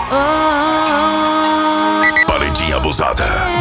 Paletinha abusada.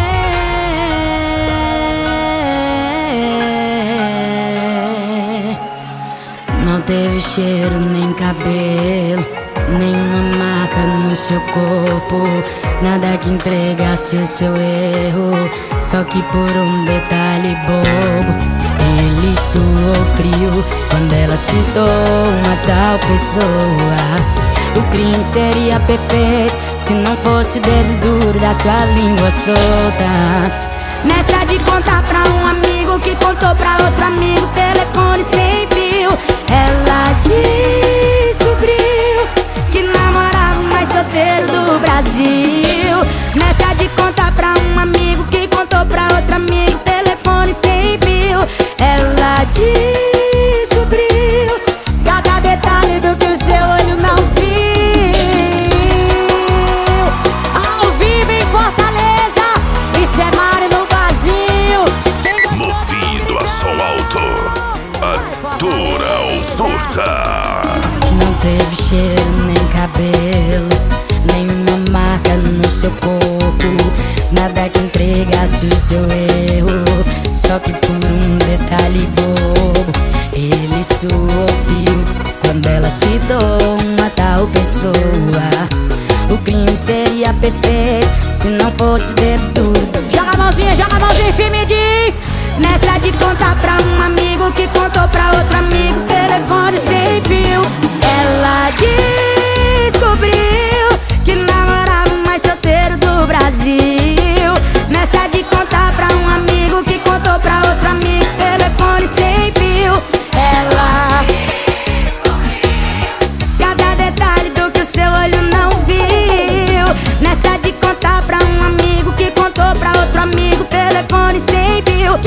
Não teve cheiro nem cabelo, nenhuma marca no seu corpo, nada que entregasse o seu erro, só que por um detalhe bobo. Ele suou frio quando ela citou uma tal pessoa. O crime seria perfeito se não fosse o dedo duro da sua língua solta. Nessa de contar pra um amigo que contou pra outro amigo, telefone sem fio, ela descobriu que namorava o mais solteiro do Brasil. Nessa de contar pra um amigo que contou pra outro amigo, telefone sem fio, ela descobriu cada detalhe do que o seu olho não viu. Ao vivo em Fortaleza, isso é Mário no vazio. Movido a som alto, atura ou surta. Não teve cheiro nem cabelo, nenhuma marca no seu corpo, nada que entregasse o seu erro, só que por um detalhe bobo. Ele suou frio quando ela citou uma tal pessoa. O crime seria perfeito se não fosse dedo duro. Joga a mãozinha em cima e diz. Nessa de contar pra um amigo que contou pra outro amigo, telefone sem fio, ela descobriu que namorava o mais solteiro do Brasil. Nessa de contar pra um amigo que contou pra outro amigo, telefone sem fio, ela cada detalhe do que o seu olho não viu. Nessa de contar pra um amigo que contou pra outro amigo, telefone sem fio,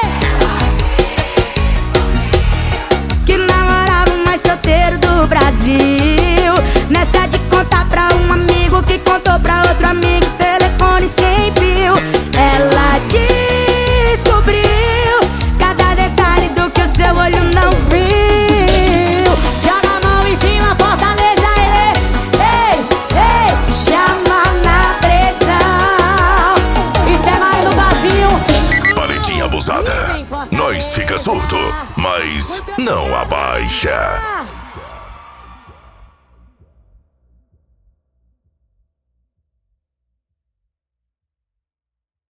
que namorava o mais solteiro do Brasil. Nessa de contar pra um amigo que contou pra outro amigo, telefone sem fio, ela descobriu cada detalhe do que o seu olho não viu. Joga a mão em cima, Fortaleza, ei, chama na pressão. Isso é Mário no vazio. Paletinha abusada. Nós fica surdo, mas não abaixa.